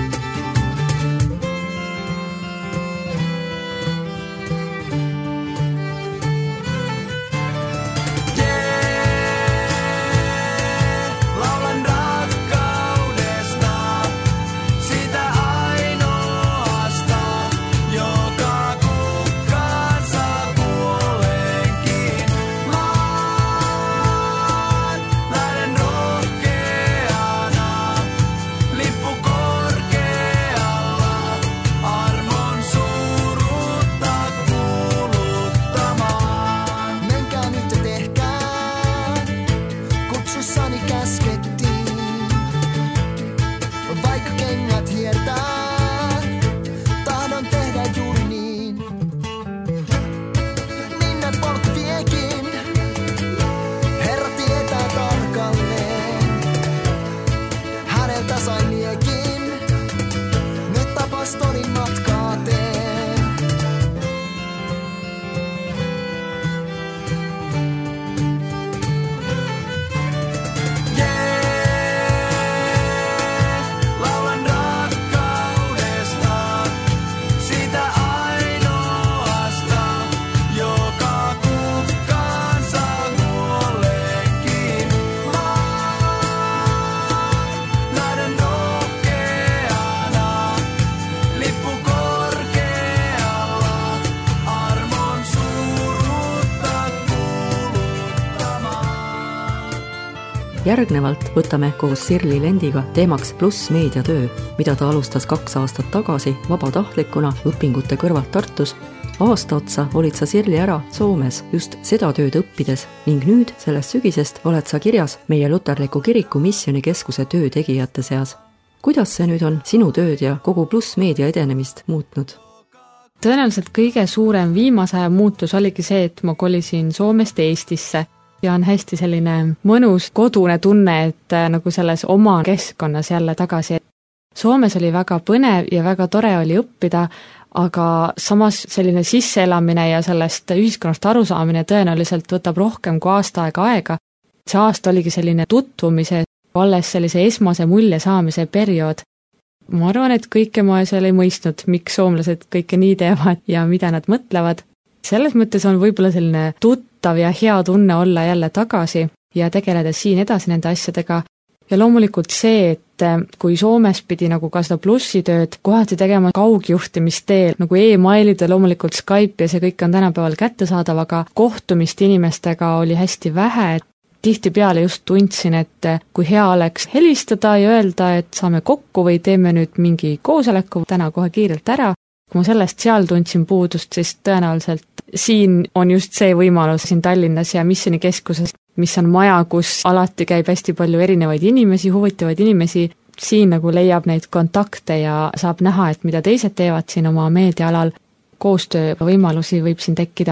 Järgnevalt võtame koos Sirli Lendiga teemaks Pluss Meedia töö, mida ta alustas kaks aastat tagasi vabatahtlikuna õpingute kõrvalt Tartus. Aasta otsa olid sa Sirli ära Soomes just seda tööd õppides ning nüüd sellest sügisest oled sa kirjas meie Luterliku Kiriku Missioonikeskuse töötegijate seas. Kuidas see nüüd on sinu tööd ja kogu Pluss Meedia edenemist muutnud? Tõenäoliselt kõige suurem viimase aja muutus oligi see, et ma kolisin Soomest Eestisse ja on hästi selline mõnus kodune tunne, et nagu selles oma keskkonnas jälle tagasi. Soomes oli väga põnev ja väga tore oli õppida, aga samas selline sisseelamine ja sellest ühiskonnast arusaamine tõenäoliselt võtab rohkem kui aasta aega aega. See aasta oligi selline tutvumise, alles sellise esmase mulje saamise periood. Ma arvan, et kõike ma seal ei mõistnud, miks soomlased kõike nii teevad ja mida nad mõtlevad. Selles mõttes on võib-olla selline tuttav ja hea tunne olla jälle tagasi ja tegeleda siin edasi nende asjadega. Ja loomulikult see, et kui Soomes pidi nagu ka seda plussitööd kohati tegema kaugjuhtimisteel, nagu e-mailid ja loomulikult Skype ja see kõik on tänapäeval kättesaadav, aga kohtumist inimestega oli hästi vähe. Tihtipeale just tundsin, et kui hea oleks helistada ja öelda, et saame kokku või teeme nüüd mingi koosoleku täna kohe kiirelt ära. Kui ma sellest seal tundsin puudust, siis tõenäoliselt siin on just see võimalus siin Tallinnas ja Missioonikeskuses, mis on maja, kus alati käib hästi palju erinevaid inimesi, huvitavaid inimesi. Siin nagu leiab neid kontakte ja saab näha, et mida teised teevad siin oma meediaalal. Koostöö võimalusi võib siin tekkida.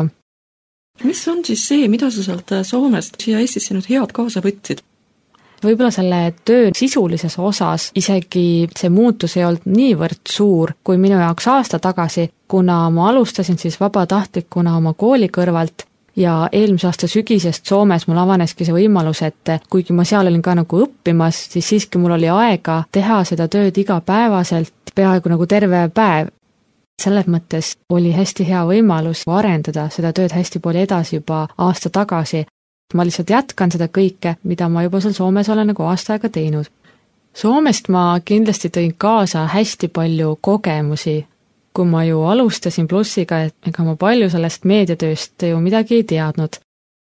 Mis on siis see, mida sa sealt Soomest siia Eestisse nüüd head kaasa võtsid? Võib-olla selle töö sisulises osas isegi see muutus ei olnud niivõrd suur kui minu jaoks aasta tagasi, kuna ma alustasin siis vabatahtlikuna oma kooli kõrvalt ja eelmise aasta sügisest Soomes mul avaneski see võimalus, et kuigi ma seal olin ka nagu õppimas, siis siiski mul oli aega teha seda tööd igapäevaselt peaaegu nagu terve päev. Selles mõttes oli hästi hea võimalus arendada seda tööd hästi palju edasi juba aasta tagasi. Ma lihtsalt jätkan seda kõike, mida ma juba seal Soomes olen nagu aasta aega teinud. Soomest ma kindlasti tõin kaasa hästi palju kogemusi. Kui ma ju alustasin plussiga, et ega ma palju sellest meediatööst ju midagi ei teadnud.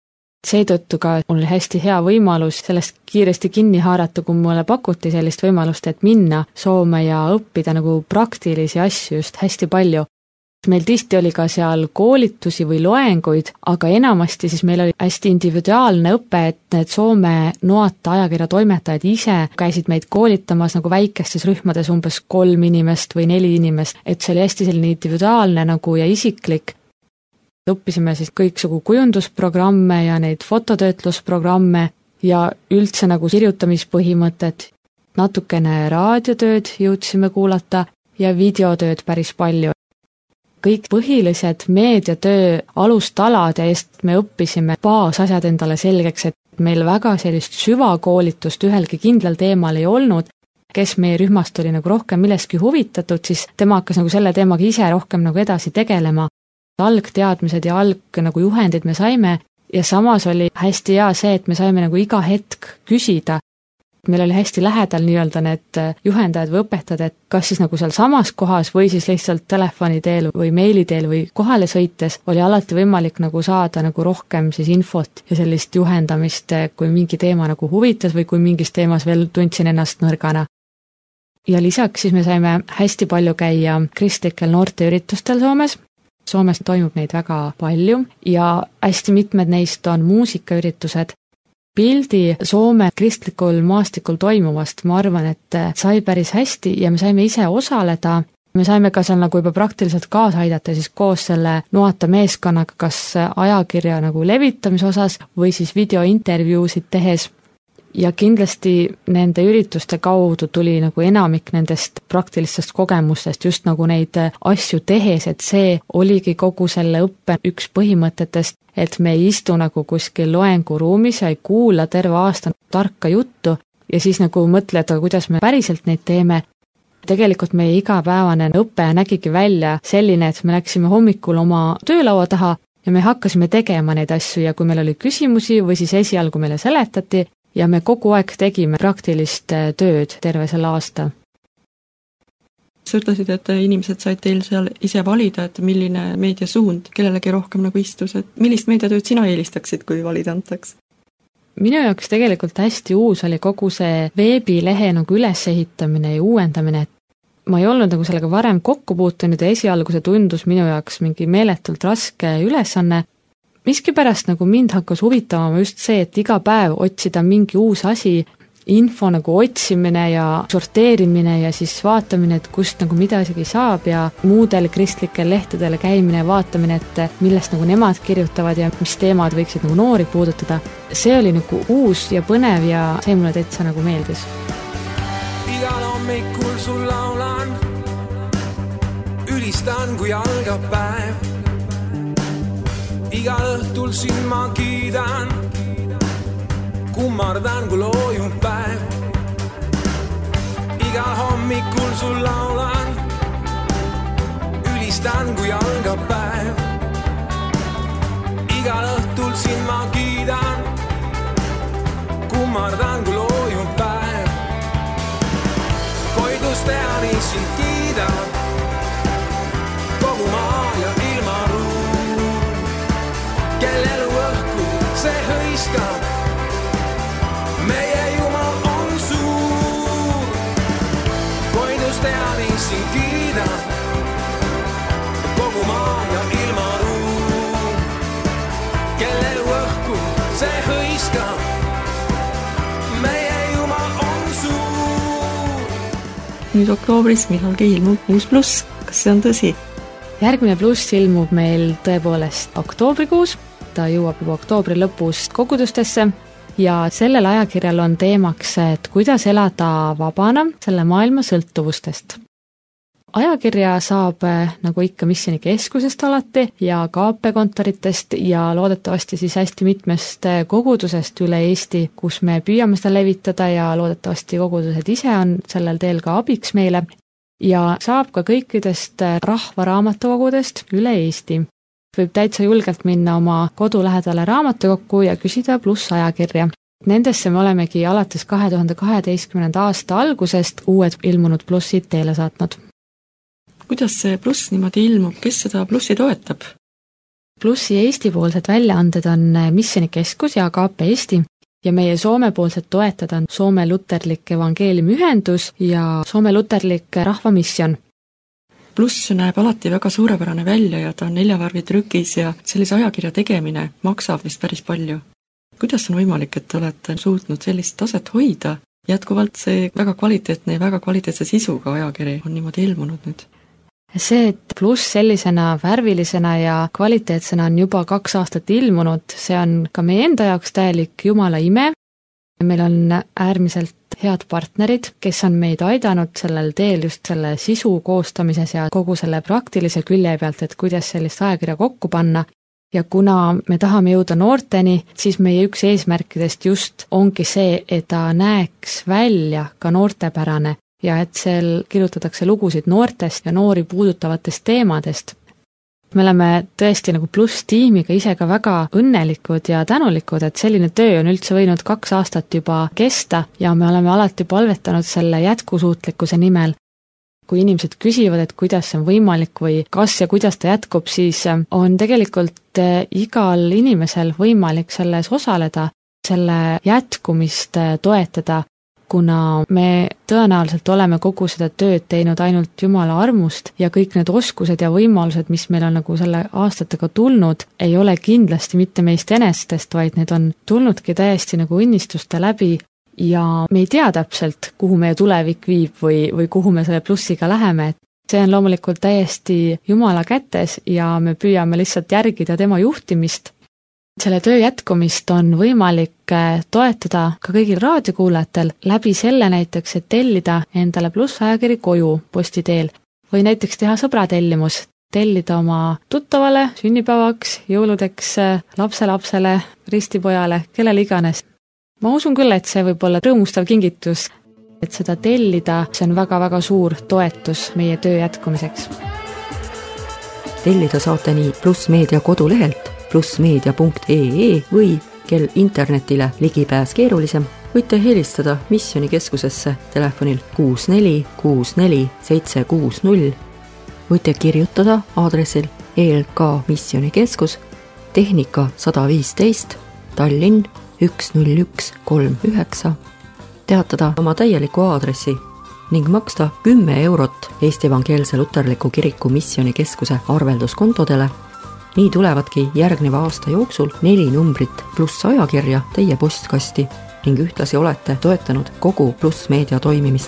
seetõttu ka mul oli hästi hea võimalus sellest kiiresti kinni haarata, kui mulle pakuti sellist võimalust, et minna Soome ja õppida nagu praktilisi asju just hästi palju. Meil tihti oli ka seal koolitusi või loenguid, aga enamasti siis meil oli hästi individuaalne õpe, et need Soome Noata ajakirja toimetajad ise käisid meid koolitamas nagu väikestes rühmades umbes kolm inimest või neli inimest, et see oli hästi selline individuaalne nagu ja isiklik. Õppisime siis kõiksugu kujundusprogramme ja neid fototöötlusprogramme ja üldse nagu kirjutamispõhimõtted. Natukene raadiotööd jõudsime kuulata ja videotööd päris palju. Kõik põhilised meediatöö alustalad ja eest me õppisime baasasjad endale selgeks, et meil väga sellist süvakoolitust ühelgi kindlal teemal ei olnud. Kes meie rühmast oli nagu rohkem millestki huvitatud, siis tema hakkas nagu selle teemaga ise rohkem nagu edasi tegelema. Algteadmised ja alg nagu juhendid me saime ja samas oli hästi hea see, et me saime nagu iga hetk küsida. Meil oli hästi lähedal nii-öelda need juhendajad või õpetajad, et kas siis nagu seal samas kohas või siis lihtsalt telefoni teel või meili teel või kohale sõites oli alati võimalik nagu saada nagu rohkem siis infot ja sellist juhendamist, kui mingi teema nagu huvitas või kui mingis teemas veel tundsin ennast nõrgana. Ja lisaks siis me saime hästi palju käia kristlikel noorteüritustel Soomes. Soomes toimub neid väga palju ja hästi mitmed neist on muusikaüritused. Pildi Soome kristlikul maastikul toimuvast, ma arvan, et sai päris hästi ja me saime ise osaleda. Me saime ka seal nagu juba praktiliselt kaasa aidata siis koos selle Noata meeskonnaga, kas ajakirja nagu levitamise osas või siis videointervjuusid tehes. Ja kindlasti nende ürituste kaudu tuli nagu enamik nendest praktilistest kogemustest just nagu neid asju tehes, et see oligi kogu selle õppe üks põhimõtetest, et me ei istu nagu kuskil loenguruumis ja ei kuula terve aasta tarka juttu ja siis nagu mõtleda, kuidas me päriselt neid teeme. Tegelikult meie igapäevane õpe nägigi välja selline, et me läksime hommikul oma töölaua taha ja me hakkasime tegema neid asju ja kui meil oli küsimusi või siis esialgu meile seletati, ja me kogu aeg tegime praktilist tööd terve selle aasta. Sa ütlesid, et inimesed said teil seal ise valida, et milline meediasuund kellelegi rohkem nagu istus, et millist meediatööd sina eelistaksid, kui valida antaks? Minu jaoks tegelikult hästi uus oli kogu see veebilehe nagu ülesehitamine ja uuendamine, et ma ei olnud nagu sellega varem kokku puutunud ja esialgu see tundus minu jaoks mingi meeletult raske ülesanne. Miskipärast nagu mind hakkas huvitama just see, et iga päev otsida mingi uus asi, info nagu otsimine ja sorteerimine ja siis vaatamine, et kust nagu midagi saab ja muudel kristlikel lehtedele käimine ja vaatamine, et millest nagu nemad kirjutavad ja mis teemad võiksid nagu noori puudutada. See oli nagu uus ja põnev ja see mulle täitsa nagu meeldis. Igal hommikul sul laulan, ülistan, kui algab päev. Igal õhtul sind ma kiidan, kummardan, kui loojub päev. Igal hommikul sul laulan, ülistan, kui algab päev. Igal õhtul sind ma kiidan, kummardan, kui loojub päev. Koidus teani sind kiidab, kogu maa ja ilma ruum. Kel elu õhku see hõiskab, meie Jumal on suur. Koidus teani sind kiidab, kogu maa ja ilma ruum. Kel elu õhku see hõiskab, meie Jumal on suur. Nüüd oktoobris millalgi ilmub uus pluss, kas see on tõsi? Järgmine pluss ilmub meil tõepoolest oktoobrikuus, ta jõuab juba oktoobri lõpus kogudustesse ja sellel ajakirjal on teemaks, et kuidas elada vabana selle maailma sõltuvustest. Ajakirja saab nagu ikka missiooni keskusest alati ja K P kontoritest ja loodetavasti siis hästi mitmest kogudusest üle Eesti, kus me püüame seda levitada ja loodetavasti kogudused ise on sellel teel ka abiks meile. Ja saab ka kõikidest rahvaraamatukogudest üle Eesti. Võib täitsa julgelt minna oma kodulähedale raamatukokku ja küsida pluss ajakirja. Nendesse me olemegi alates kahe tuhande kaheteistkümnenda aasta algusest uued ilmunud plussid teele saatnud. Kuidas see pluss niimoodi ilmub, kes seda plussi toetab? Plussi Eesti-poolsed väljaanded on Missioonikeskus ja K P Eesti ja meie Soome-poolsed toetajad on Soome Luterlik Evangeeliumi Ühendus ja Soome Luterlik Rahvamisjon. Pluss näeb alati väga suurepärane välja ja ta on neljavarvi trükis ja sellise ajakirja tegemine maksab vist päris palju. Kuidas on võimalik, et te olete suutnud sellist taset hoida? Jätkuvalt see väga kvaliteetne ja väga kvaliteetse sisuga ajakiri on niimoodi ilmunud nüüd. See, et Pluss sellisena värvilisena ja kvaliteetsena on juba kaks aastat ilmunud, see on ka meie enda jaoks täielik jumala ime. Meil on äärmiselt head partnerid, kes on meid aidanud sellel teel just selle sisu koostamises ja kogu selle praktilise külje pealt, et kuidas sellist ajakirja kokku panna. Ja kuna me tahame jõuda noorteni, siis meie üks eesmärkidest just ongi see, et ta näeks välja ka noortepärane ja et seal kirjutatakse lugusid noortest ja noori puudutavatest teemadest. Me oleme tõesti nagu Pluss tiimiga ise ka väga õnnelikud ja tänulikud, et selline töö on üldse võinud kaks aastat juba kesta ja me oleme alati palvetanud selle jätkusuutlikkuse nimel. Kui inimesed küsivad, et kuidas see on võimalik või kas ja kuidas ta jätkub, siis on tegelikult igal inimesel võimalik selles osaleda, selle jätkumist toetada, kuna me tõenäoliselt oleme kogu seda tööd teinud ainult Jumala armust ja kõik need oskused ja võimalused, mis meil on nagu selle aastatega tulnud, ei ole kindlasti mitte meist enestest, vaid need on tulnudki täiesti nagu õnnistuste läbi ja me ei tea täpselt, kuhu meie tulevik viib või, või kuhu me selle Plussiga läheme. See on loomulikult täiesti Jumala kätes ja me püüame lihtsalt järgida tema juhtimist. Selle töö jätkumist on võimalik toetada ka kõigil raadiokuulajatel läbi selle näiteks, et tellida endale Pluss ajakiri koju posti teel või näiteks teha sõbratellimus, tellida oma tuttavale sünnipäevaks, jõuludeks, lapselapsele, ristipojale, kellele iganes. Ma usun küll, et see võib olla rõõmustav kingitus, et seda tellida, see on väga-väga suur toetus meie töö jätkumiseks. Tellida saate nii Pluss Meedia kodulehelt plussmeedia punkt ee või kel internetile ligipääs keerulisem, võite helistada Missioonikeskusesse telefonil kuus neli kuus neli seitse kuus null. Võite kirjutada aadressil E L K Missioonikeskus, Tehnika sada viisteist, Tallinn üks null üks kolm üheksa, teatada oma täieliku aadressi ning maksta kümme eurot Eesti Evangeelse Luterliku Kiriku Missioonikeskuse arvelduskontodele. Nii tulevadki järgneva aasta jooksul neli numbrit Pluss ajakirja teie postkasti ning ühtlasi olete toetanud kogu Pluss Meedia toimimist.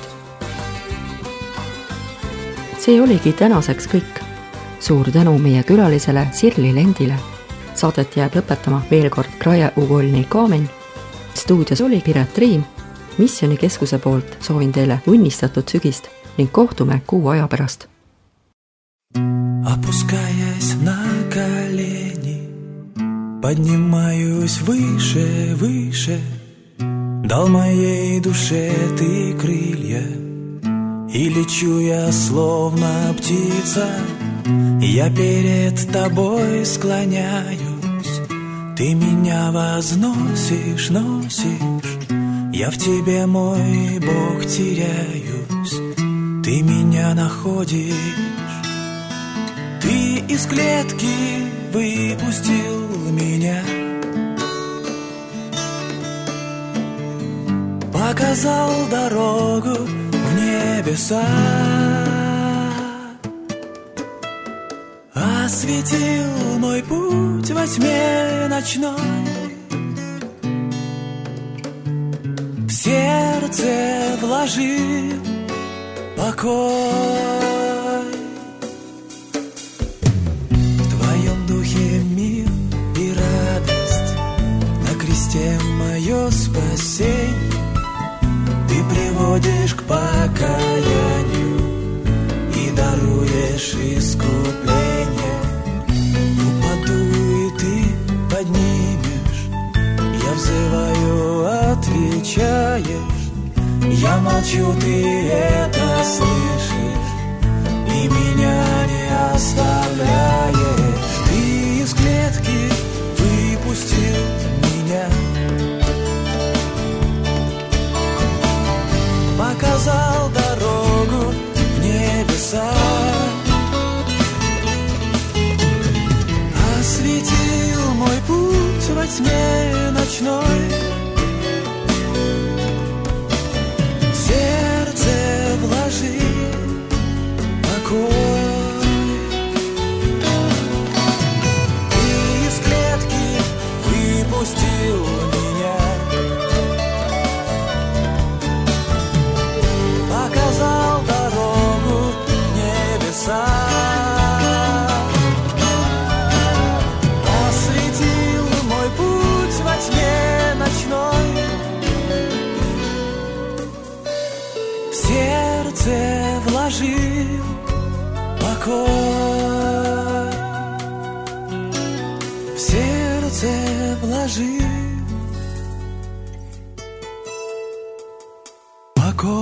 See oligi tänaseks kõik. Suur tänu meie külalisele Sirli Lendile. Saadet jääb lõpetama veel kord Kraje Ugolni Kaamen. Stuudios oli Piret Riim. Missioonikeskuse poolt soovin teile õnnistatud sügist ning kohtume kuu aja pärast. Опускаясь на колени, поднимаюсь выше, выше. Дал моей душе ты крылья, и лечу я словно птица. Я перед тобой склоняюсь, ты меня возносишь, носишь. Я в тебе, мой Бог, теряюсь, ты меня находишь. Ты из клетки выпустил меня, показал дорогу в небеса, осветил мой путь во тьме ночной. В сердце вложил покой. Мое спасение ты приводишь к покаянию и даруешь искупление. Упаду и ты поднимешь, я взываю, отвечаешь. Я молчу, ты это слышишь и меня не оставляешь. Ты из клетки выпустил меня, показал дорогу в небеса, осветил тьме ночной. В сердце вложи покой. Ты из клетки выпустил меня, показал дорогу небеса, осветил мой путь во тьме ночной. В сердце вложил покой, в сердце вложил покой.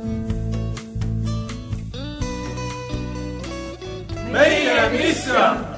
meie mission